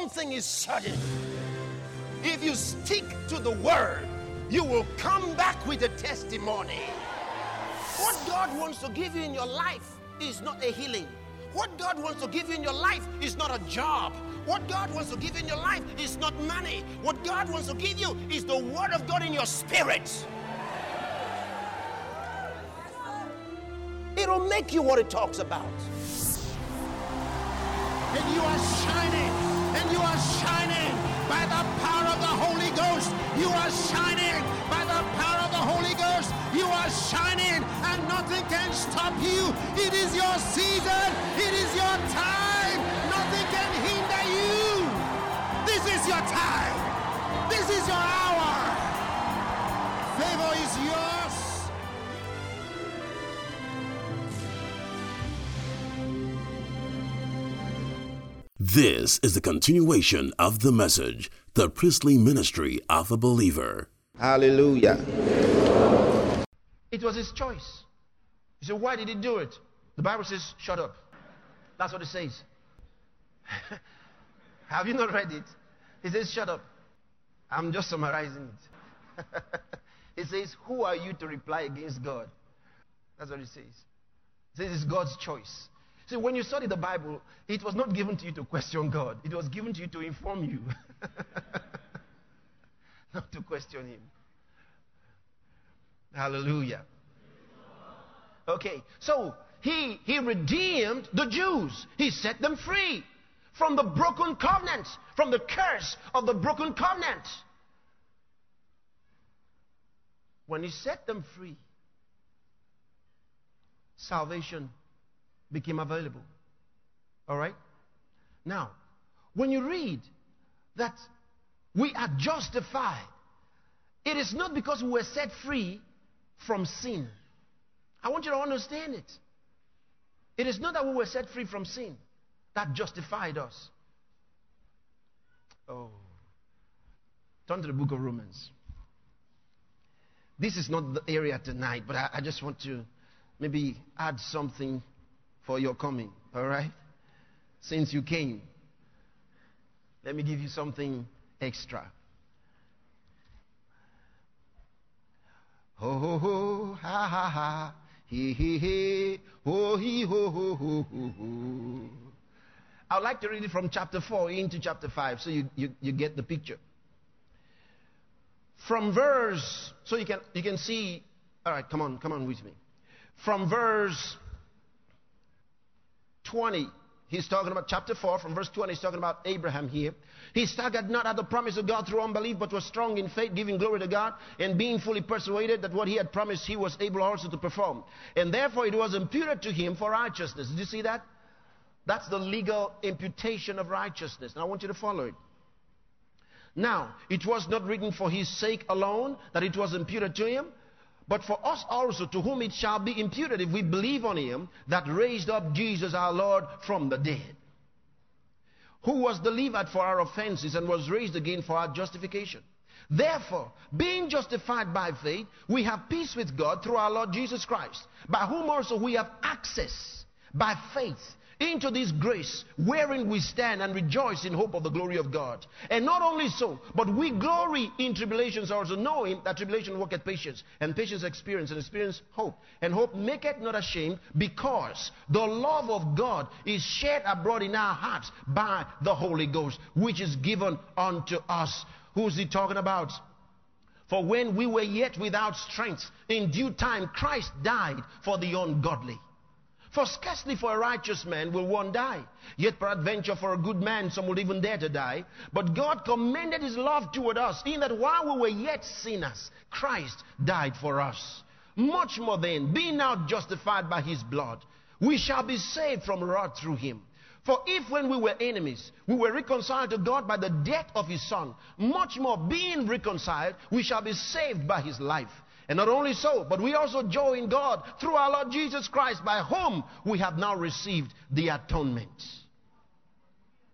one thing is certain. If you stick to the word, you will come back with a testimony. What God wants to give you in your life is not a healing. What God wants to give you in your life is not a job. What God wants to give you in your life is not money. What God wants to give you is the word of God in your spirit. It'll make you what it talks about. And you are shining. And you are shining by the power of the Holy Ghost. You are shining by the power of the Holy Ghost. You are shining and nothing can stop you. It is your season. It is your time. Nothing can hinder you. This is your time. This is your hour. Favor is yours. This is the continuation of the message, the priestly ministry of a believer. Hallelujah. It was his choice. You say, why did he do it? The Bible says, shut up. That's what it says. Have you not read it? It says, shut up. I'm just summarizing it. It says, who are you to reply against God? That's what it says. It says it's God's choice. See, when you study the Bible, it was not given to you to question God. It was given to you to inform you. Not to question him. Hallelujah. Okay, so he redeemed the Jews. He set them free from the broken covenant, from the curse of the broken covenant. When he set them free, salvation became available. All right? Now, when you read that we are justified, it is not because we were set free from sin. I want you to understand it. It is not that we were set free from sin that justified us. Oh. Turn to the book of Romans. This is not the area tonight, but I just want to maybe add something for your coming. All right? Since you came, let me give you something extra. Ho ho ho, ha ha ha, he he he, ho he ho ho ho ho ho. I would like to read it from chapter 4 into chapter 5 so you get the picture. From verse, so you can see, all right, come on with me. From verse 20, he's talking about chapter 4, from verse 20, he's talking about Abraham here. He staggered not at the promise of God through unbelief, but was strong in faith, giving glory to God, and being fully persuaded that what he had promised he was able also to perform. And therefore it was imputed to him for righteousness. Did you see that? That's the legal imputation of righteousness. And I want you to follow it. Now, it was not written for his sake alone that it was imputed to him, but for us also, to whom it shall be imputed if we believe on him that raised up Jesus our Lord from the dead, who was delivered for our offenses and was raised again for our justification. Therefore, being justified by faith, we have peace with God through our Lord Jesus Christ, by whom also we have access by faith into this grace wherein we stand and rejoice in hope of the glory of God. And not only so, but we glory in tribulations, also knowing that tribulation worketh patience, and patience experience, and experience hope. And hope maketh not ashamed, because the love of God is shed abroad in our hearts by the Holy Ghost, which is given unto us. Who's he talking about? For when we were yet without strength, in due time Christ died for the ungodly. For scarcely for a righteous man will one die. Yet peradventure for a good man some will even dare to die. But God commended his love toward us, in that while we were yet sinners, Christ died for us. Much more then, being now justified by his blood, we shall be saved from wrath through him. For if when we were enemies, we were reconciled to God by the death of his Son, much more being reconciled, we shall be saved by his life. And not only so, but we also joy in God through our Lord Jesus Christ, by whom we have now received the atonement.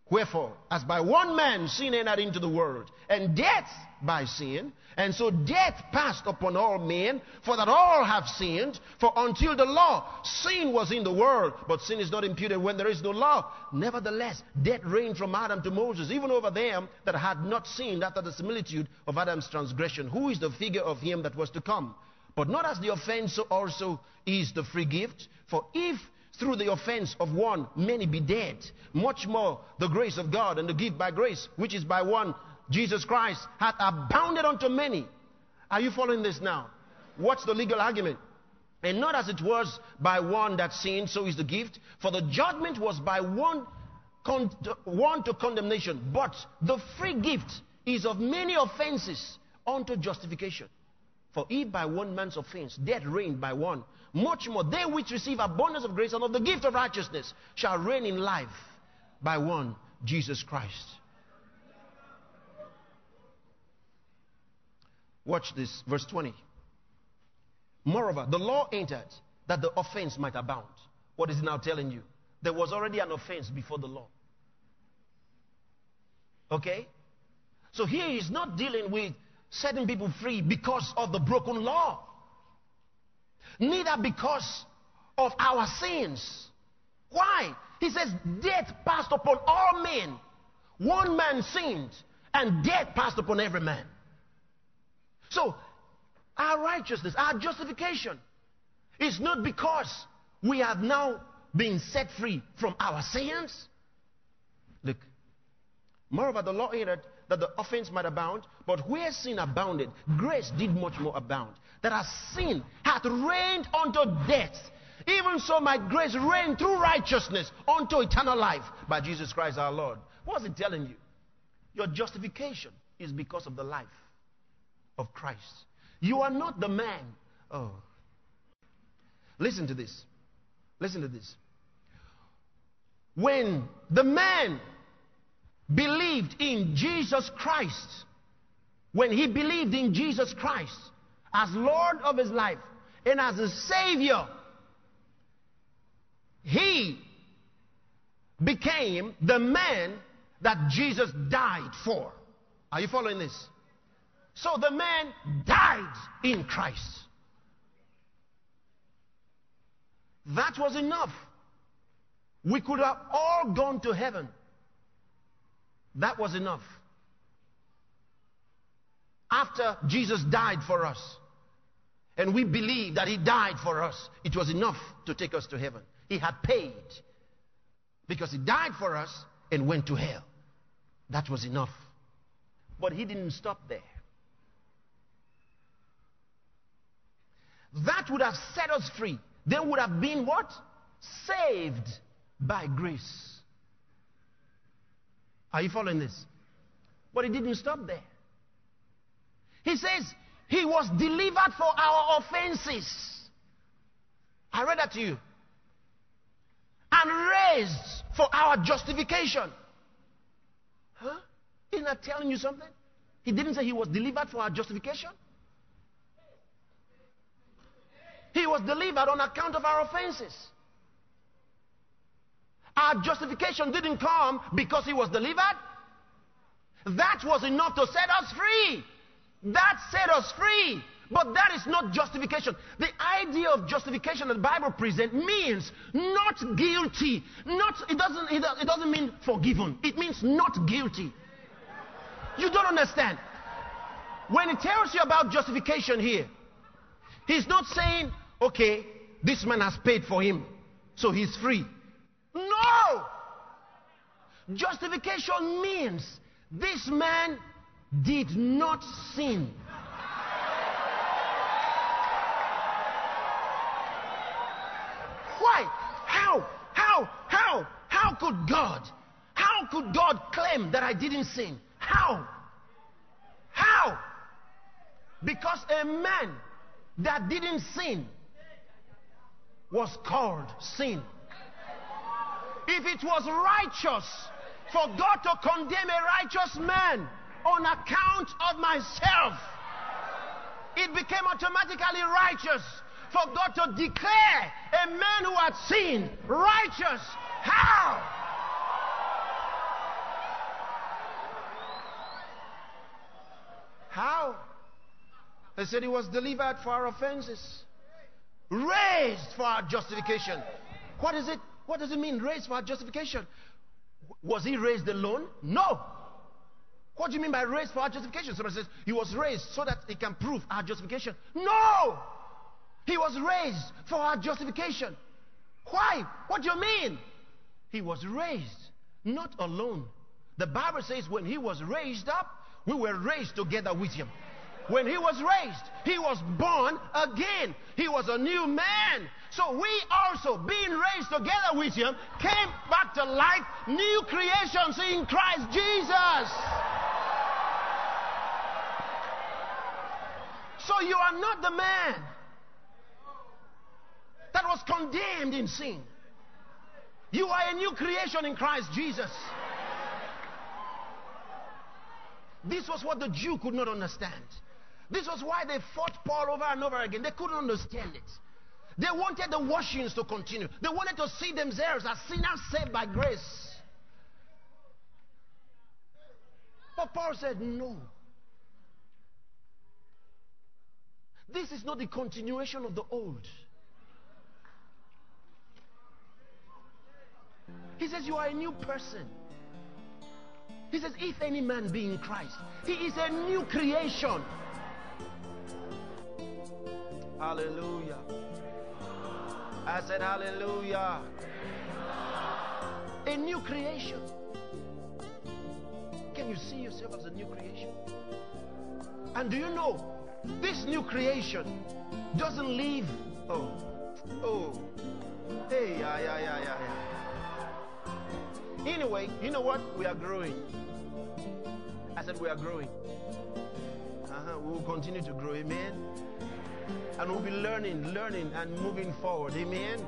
Wherefore, as by one man sin entered into the world, and death by sin, and so death passed upon all men, for that all have sinned. For until the law, sin was in the world, but sin is not imputed when there is no law. Nevertheless, death reigned from Adam to Moses, even over them that had not sinned after the similitude of Adam's transgression, who is the figure of him that was to come. But not as the offense, so also is the free gift. For if through the offense of one many be dead, much more the grace of God and the gift by grace, which is by one Jesus Christ, hath abounded unto many. Are you following this now? What's the legal argument? And not as it was by one that sinned, so is the gift. For the judgment was by one to condemnation, but the free gift is of many offenses unto justification. For if by one man's offense death reigned by one, much more they which receive abundance of grace and of the gift of righteousness shall reign in life by one Jesus Christ. Watch this, verse 20. Moreover, the law entered that the offense might abound. What is it now telling you? There was already an offense before the law. Okay? So here he's not dealing with setting people free because of the broken law, neither because of our sins. Why? He says death passed upon all men. One man sinned and death passed upon every man. So our righteousness, our justification is not because we have now been set free from our sins. Look, moreover, the law entered that the offense might abound, but where sin abounded, grace did much more abound. That as sin hath reigned unto death, even so might grace reign through righteousness unto eternal life by Jesus Christ our Lord. What's it telling you? Your justification is because of the life of Christ. You are not the man. Oh. Listen to this. Listen to this. When the man believed in Jesus Christ, when he believed in Jesus Christ as Lord of his life and as a Savior, he became the man that Jesus died for. Are you following this? So the man died in Christ. That was enough. We could have all gone to heaven. That was enough. After Jesus died for us, and we believe that he died for us, it was enough to take us to heaven. He had paid because he died for us and went to hell. That was enough. But he didn't stop there. That would have set us free. They would have been what? Saved by grace. Are you following this? But he didn't stop there. He says he was delivered for our offenses. I read that to you. And raised for our justification. Huh? Isn't that telling you something? He didn't say he was delivered for our justification. He was delivered on account of our offenses. Our justification didn't come because he was delivered. That was enough to set us free. That set us free. But that is not justification. The idea of justification that the Bible presents means not guilty. It doesn't mean forgiven. It means not guilty. You don't understand. When it tells you about justification here, he's not saying, okay, this man has paid for him, so he's free. No! Justification means this man did not sin. Why? How could God claim that I didn't sin? How? Because a man that didn't sin was called sin. If it was righteous for God to condemn a righteous man on account of myself, it became automatically righteous for God to declare a man who had sinned righteous. How? How? They said he was delivered for our offenses, raised for our justification. What is it? What does it mean, raised for our justification? Was he raised alone? No. What do you mean by raised for our justification? Somebody says he was raised so that he can prove our justification. No! He was raised for our justification. Why? What do you mean? He was raised, not alone. The Bible says when he was raised up, we were raised together with him. When he was raised, he was born again. He was a new man. So we also, being raised together with him, came back to life, new creations in Christ Jesus. So you are not the man that was condemned in sin. You are a new creation in Christ Jesus. This was what the Jew could not understand. This was why they fought Paul over and over again. They couldn't understand it. They wanted the washings to continue. They wanted to see themselves as sinners saved by grace. But Paul said, no. This is not the continuation of the old. He says you are a new person. He says if any man be in Christ, he is a new creation. Hallelujah. I said hallelujah. A new creation. Can you see yourself as a new creation? And do you know, this new creation doesn't leave. Hey, yeah. Anyway, you know what? We are growing. I said we are growing. We will continue to grow. Amen. And we'll be learning and moving forward. Amen.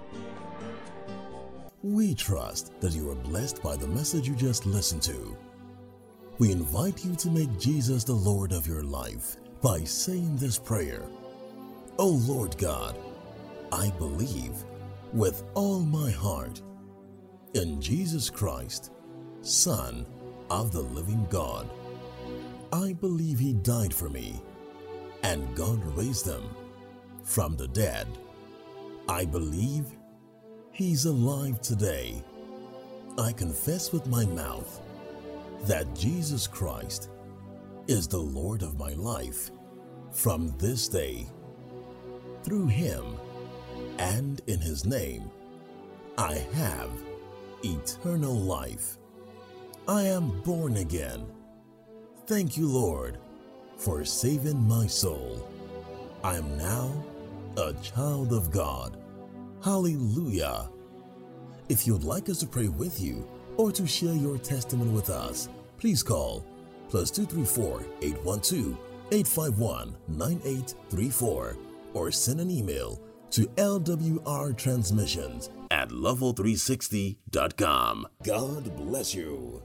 We trust that you are blessed by the message you just listened to. We invite you to make Jesus the Lord of your life by saying this prayer. Oh Lord God, I believe with all my heart in Jesus Christ, Son of the living God. I believe he died for me and God raised him from the dead. I believe he's alive today. I confess with my mouth that Jesus Christ is the Lord of my life from this day. Through him and in his name, I have eternal life. I am born again. Thank you, Lord, for saving my soul. I am now a child of God. Hallelujah. If you'd like us to pray with you or to share your testimony with us, please call +234 812 851 9834 or send an email to lwrtransmissions@level360.com. God bless you.